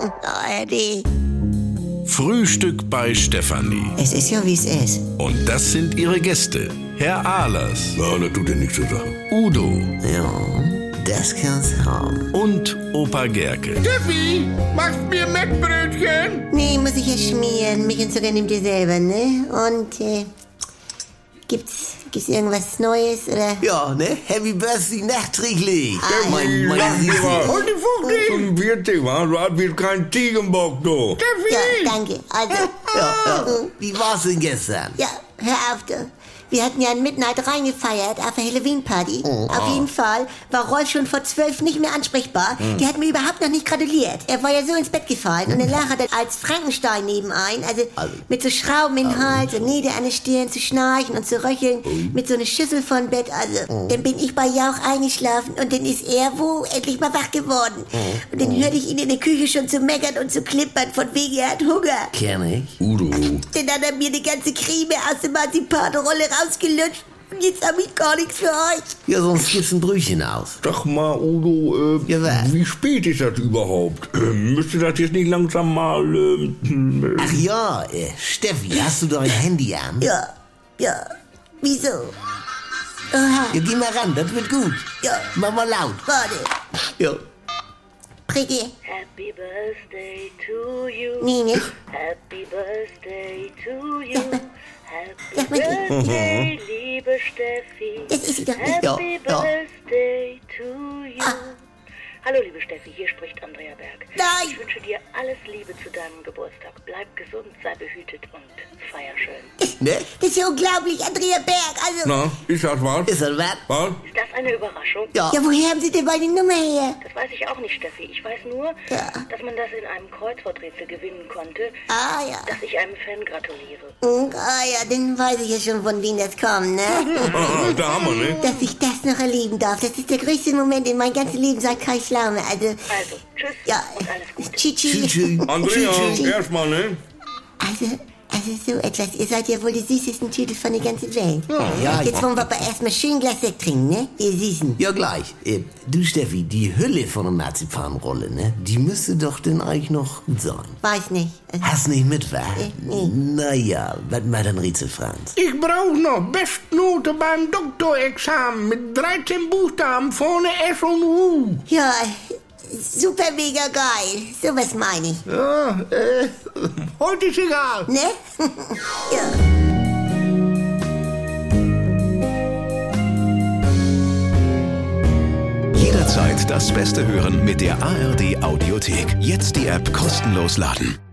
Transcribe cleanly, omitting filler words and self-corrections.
ARD. Frühstück bei Stefanie. Es ist ja, wie es ist. Und das sind ihre Gäste. Herr Ahlers. Ja, das tut dir nichts zu sagen. Udo. Ja, das kann's haben. Und Opa Gerke. Steffi, machst mir Mettbrötchen? Nee, muss ich ja schmieren. Milch und Zucker nehmt ihr selber, ne? Und, gibt's irgendwas Neues, oder? Ja, ne? Happy Birthday nachträglich. Mein Heute Vogel. Zum Birthday, wa? Du hast wie kein Ziegenbock, du. Ja, Steffi! danke. Also, Ja. Wie war's denn gestern? ja, hör auf, du. Wir hatten ja ein Midnight reingefeiert auf der Halloween-Party. Auf jeden Fall war Rolf schon vor 12 nicht mehr ansprechbar. Der hat mir überhaupt noch nicht gratuliert. Er war ja so ins Bett gefallen und dann lag er dann als Frankenstein nebenein. Also mit so Schrauben im Hals und Nägel an der Stirn zu schnarchen und zu röcheln. Mit so einer Schüssel von Bett. Also dann bin ich bei Jauch eingeschlafen und dann ist er endlich mal wach geworden. Und dann hörte ich ihn in der Küche schon zu meckern und zu klippern von wegen, er hat Hunger. Kenn ich. Udo. Dann hat er mir die ganze Creme aus der Marzipanrolle rausgelutscht. Und jetzt habe ich gar nichts für euch. Ja, sonst gibt's ein Brüchen aus. Sag mal, Udo, Ja, was? wie spät ist das überhaupt? Müsste das jetzt nicht langsam mal, Ach ja, Steffi, hast du dein Handy an? Ja. Wieso? Oha, Ja, geh mal ran, das wird gut. Ja. Mach mal laut. warte. Ja. Brigitte. Happy birthday to you. Nee, nicht. Happy birthday to you. Sag Happy mal, birthday, liebe Steffi. das ist sie doch nicht. Happy Ja. birthday to you. Hallo liebe Steffi, hier spricht Andrea Berg. Nein. Ich wünsche dir alles Liebe zu deinem Geburtstag. Bleib gesund, sei behütet und feier schön. Ne? Das ist ja unglaublich, Andrea Berg. Also, na, ist das was? Ist das was? Was? Ist das eine Überraschung? Ja. ja, woher haben Sie denn meine Nummer her? Das weiß ich auch nicht, Steffi. Ich weiß nur, Ja. dass man das in einem Kreuzworträtsel gewinnen konnte, Ah, ja. dass ich einem Fan gratuliere. Ah, ja, dann weiß ich ja schon, von wem das kommt, ne? Da haben wir, ne? Dass ich das noch erleben darf. Das ist der größte Moment in meinem ganzen Leben seit Kai Pflaume. Also, tschüss Ja, und alles Gute. Tschüss. Tschüss. Andrea, Tschüss. erstmal, ne? Also so etwas. Ihr seid ja wohl die süßesten Tüte von der ganzen Welt. Ja, Jetzt ja. wollen wir aber erstmal schön ein Glas Sekt trinken, ne? Ihr Süßen. Ja, gleich. Du, Steffi, die Hülle von der Marzipanrolle, ne? Die müsste doch denn eigentlich noch gut sein. Weiß nicht. Hast nicht mit, wa? Nee. Naja, was mal dann Rätsel, Franz? Ich brauch noch Bestnote beim Doktorexamen mit 13 Buchstaben vorne S und U. Ja, super mega geil. Sowas meine ich. Ja, heute ist egal. Ne? Ja. Jederzeit das Beste hören mit der ARD Audiothek. Jetzt die App kostenlos laden.